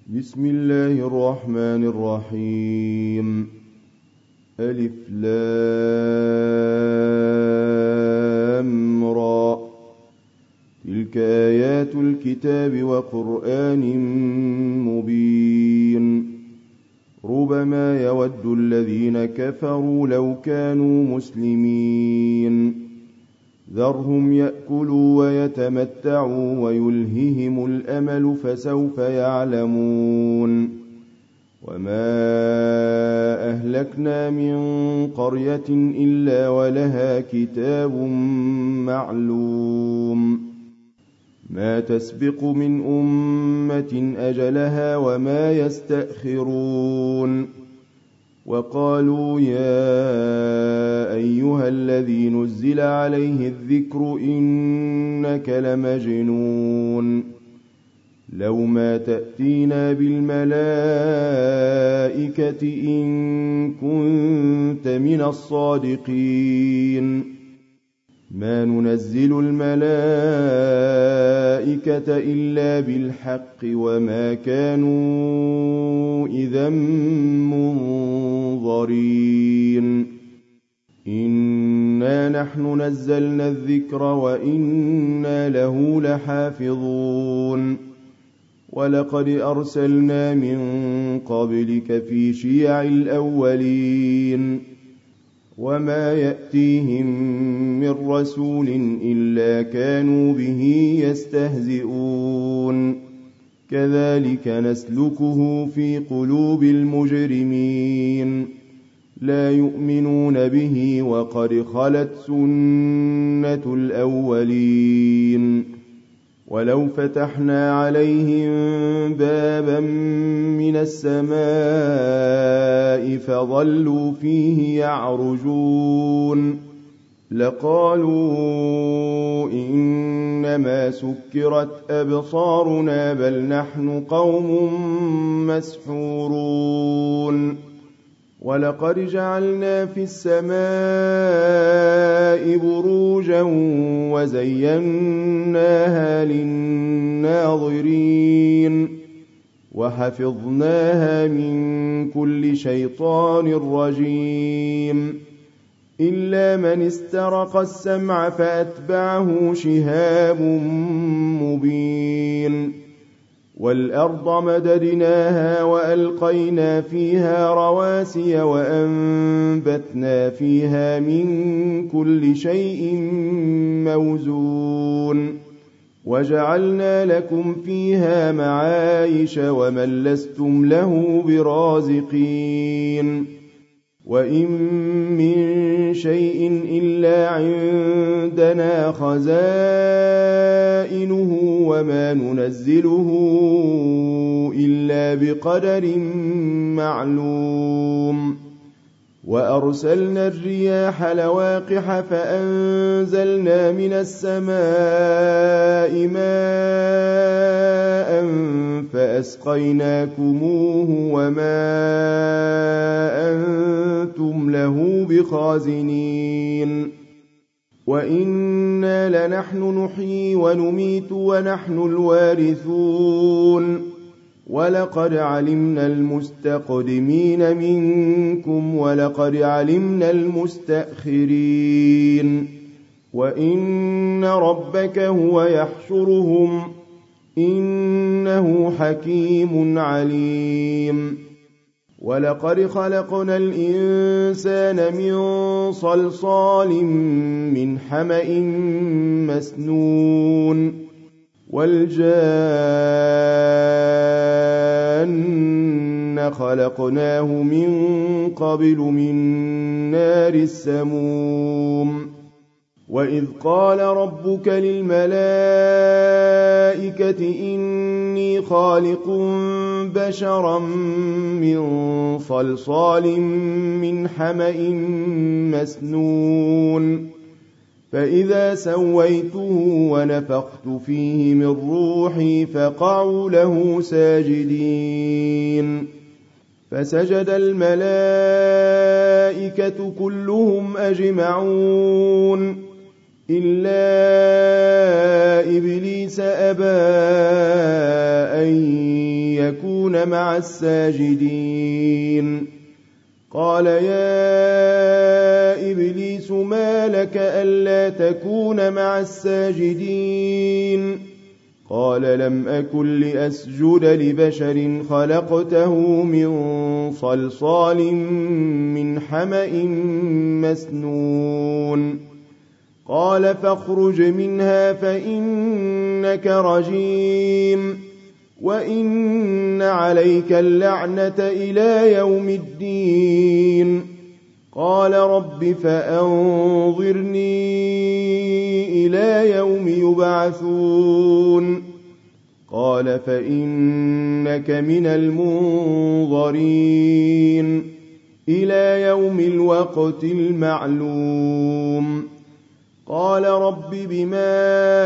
بسم الله الرحمن الرحيم. ألف لام را. تلك آيات الكتاب وقرآن مبين. ربما يود الذين كفروا لو كانوا مسلمين. ذرهم يأكلوا ويتمتعوا ويلههم الأمل فسوف يعلمون. وما أهلكنا من قرية إلا ولها كتاب معلوم. ما تسبق من أمة أجلها وما يستأخرون. وقالوا يا أيها الذي نزل عليه الذكر إنك لمجنون. لو ما تأتينا بالملائكة إن كنت من الصادقين. ما ننزل الملائكة إلا بالحق وما كانوا إذا منظرين. إنا نحن نزلنا الذكر وإنا له لحافظون. ولقد أرسلنا من قبلك في شيع الأولين. وما يأتيهم من رسول إلا كانوا به يستهزئون. كذلك نسلكه في قلوب المجرمين. لا يؤمنون به وقد خلت سنة الأولين. ولو فتحنا عليهم بابا من السماء فظلوا فيه يعرجون لقالوا إنما سكرت أبصارنا بل نحن قوم مسحورون. ولقد جعلنا في السماء بروجا وزيناها للناظرين وحفظناها من كل شيطان رجيم إلا من استرق السمع فأتبعه شهاب مبين. والأرض مددناها وألقينا فيها رواسي وأنبتنا فيها من كل شيء موزون. وجعلنا لكم فيها معايش ومن لستم له برازقين. وإن من شيء إلا عندنا خزائنه وما ننزله إلا بقدر معلوم. وأرسلنا الرياح لواقح فأنزلنا من السماء ماء فأسقيناكموه وما أنتم له بخازنين. وإنا لنحن نحيي ونميت ونحن الوارثون. ولقد علمنا المستقدمين منكم ولقد علمنا المستأخرين. وإن ربك هو يحشرهم إنه حكيم عليم. ولقد خلقنا الإنسان من صلصال من حمأ مسنون. والجان خلقناه من قبل من نار السموم. وإذ قال ربك للملائكة إني خالق بشرا من صلصال من حمأ مسنون. فإذا سويته ونفخت فيه من روحي فقعوا له ساجدين. فسجد الملائكة كلهم أجمعون إلا إبليس أبى أن ليكون مع الساجدين. قال يا إبليس ما لك ألا تكون مع الساجدين؟ قال لم أكن لأسجد لبشر خلقته من صلصال من حمأ مسنون. قال فاخرج منها فإنك رجيم وإن عليك اللعنة إلى يوم الدين. قال رب فأنظرني إلى يوم يبعثون. قال فإنك من المنظرين إلى يوم الوقت المعلوم. قال رب بما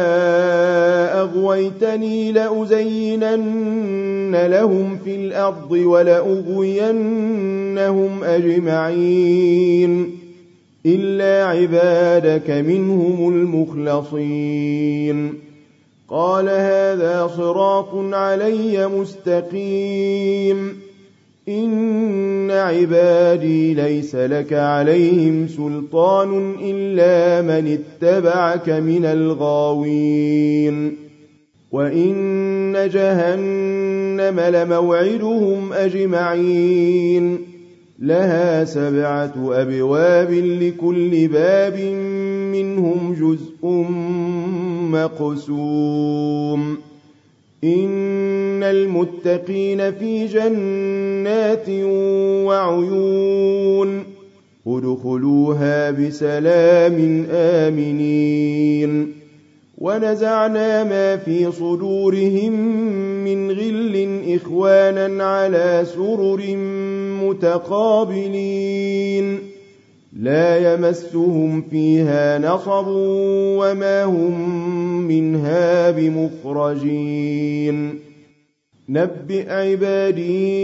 أغويتني لأزينن لهم في الأرض ولأغوينهم أجمعين إلا عبادك منهم المخلصين. قال هذا صراط علي مستقيم إن عبادي ليس لك عليهم سلطان إلا من اتبعك من الغاوين. وإن جهنم لموعدهم أجمعين لها 7 أبواب لكل باب منهم جزء مقسوم. إن المتقين في جنات وعيون ادخلوها بسلام آمنين. ونزعنا ما في صدورهم من غل إخوانا على سرر متقابلين لا يمسهم فيها نصب وما هم منها بمخرجين. نبئ عبادي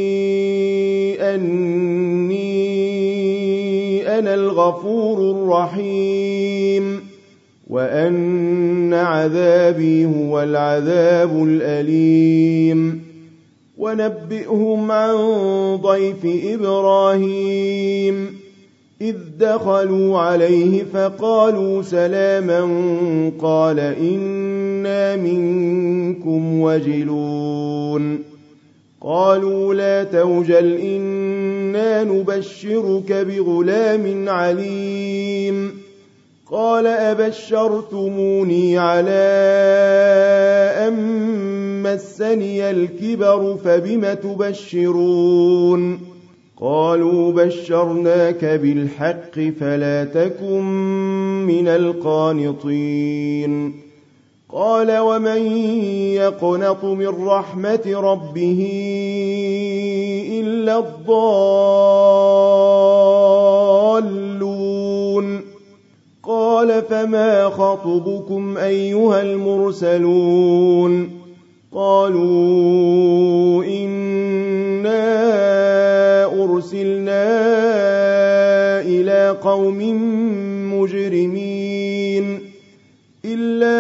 أني أنا الغفور الرحيم وأن عذابي هو العذاب الأليم. ونبئهم عن ضيف إبراهيم إذ دخلوا عليه فقالوا سلاما قال إنا منكم وجلون. قالوا لا توجل إنا نبشرك بغلام عليم. قال أبشرتموني على أن مسني الكبر فبم تبشرون؟ قالوا بشرناك بالحق فلا تكن من القانطين. قال ومن يقنط من رحمة ربه إلا الضالون. قال فما خطبكم أيها المرسلون؟ قالوا إنا أرسلنا إلى قوم مجرمين إلا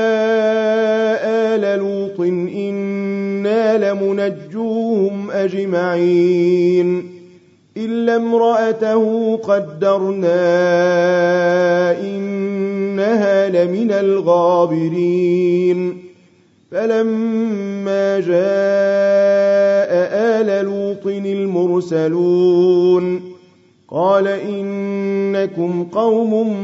آل لوط إنا لمنجوهم أجمعين إلا امرأته قدرنا إنها لمن الغابرين. فلما جاء آل لوط المرسلون قال إنكم قوم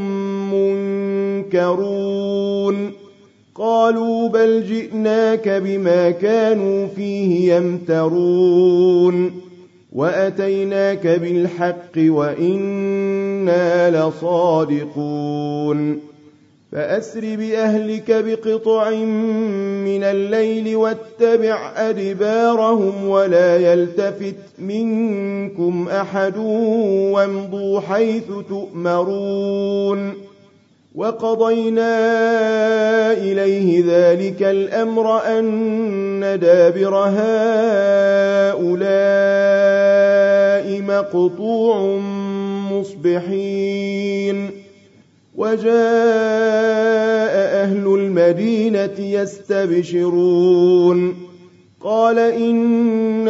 منكرون. قالوا بل جئناك بما كانوا فيه يمترون وأتيناك بالحق وإنا لصادقون. فأسر بأهلك بقطع من الليل واتبع أدبارهم ولا يلتفت منكم أحد وامضوا حيث تؤمرون. وقضينا إليه ذلك الأمر أن دابر هؤلاء مقطوع مصبحين. وجاء أهل المدينة يستبشرون قال إن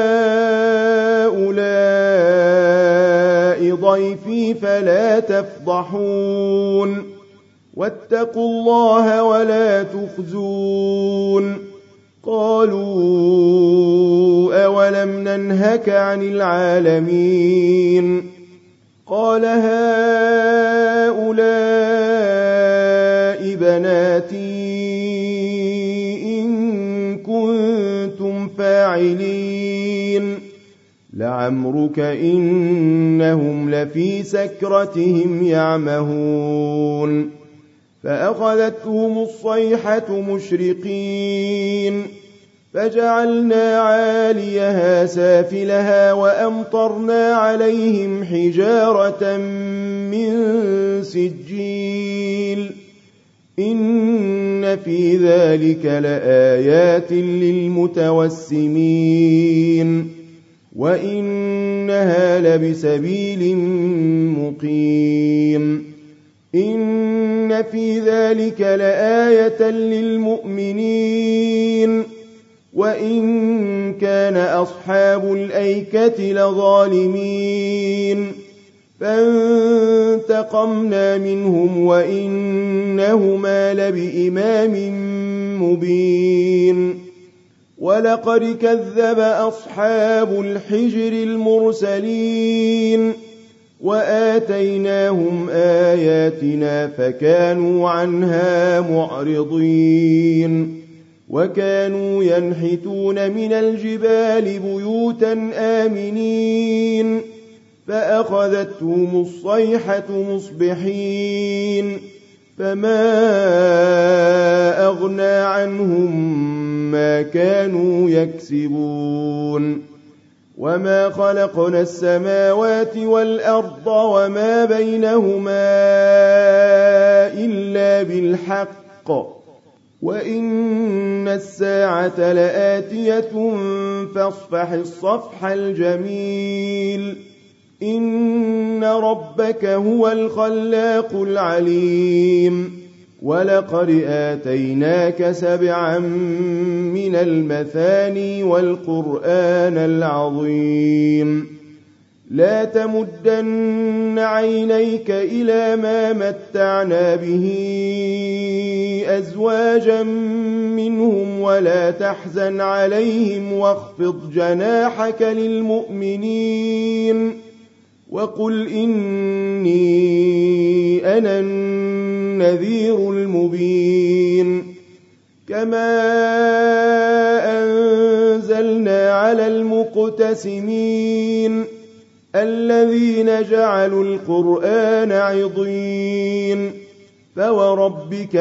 هؤلاء ضيفي فلا تفضحون واتقوا الله ولا تخزون قالوا أولم ننهك عن العالمين قال هؤلاء بناتي إن كنتم فاعلين لعمرك إنهم لفي سكرتهم يعمهون فأخذتهم الصيحة مشرقين فجعلنا عاليها سافلها وأمطرنا عليهم حجارة من سجيل إن في ذلك لآيات للمتوسمين وإنها لبسبيل مقيم إن في ذلك لآية للمؤمنين وإن كان أصحاب الأيكة لظالمين فانتقمنا منهم وإنهما لبإمام مبين ولقد كذب أصحاب الحجر المرسلين وآتيناهم آياتنا فكانوا عنها معرضين وكانوا ينحتون من الجبال بيوتا آمنين فأخذتهم الصيحة مصبحين فما أغنى عنهم ما كانوا يكسبون وما خلقنا السماوات والأرض وما بينهما إلا بالحق وإن الساعة لآتية فاصفح الصفح الجميل إن ربك هو الخلاق العليم ولقد آتيناك 7 من المثاني والقرآن العظيم لا تمدن عينيك إلى ما متعنا به أزواجا منهم ولا تحزن عليهم واخفض جناحك للمؤمنين وقل إني أنا النذير المبين كما أنزلنا على المقتسمين الذين جعلوا القرآن عضين فوربك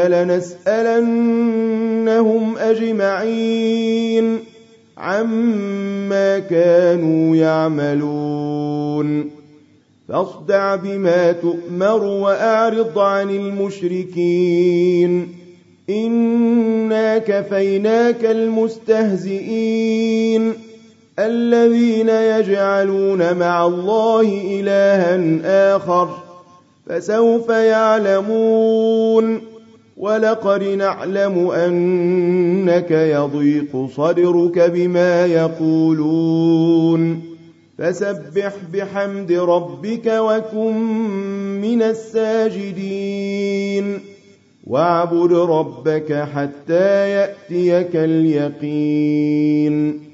لنسألنهم أجمعين عما كانوا يعملون فاصدع بما تؤمر وأعرض عن المشركين إنا كفيناك المستهزئين الذين يجعلون مع الله إلها آخر فسوف يعلمون ولقد نعلم أنك يضيق صدرك بما يقولون فسبح بحمد ربك وكن من الساجدين واعبد ربك حتى يأتيك اليقين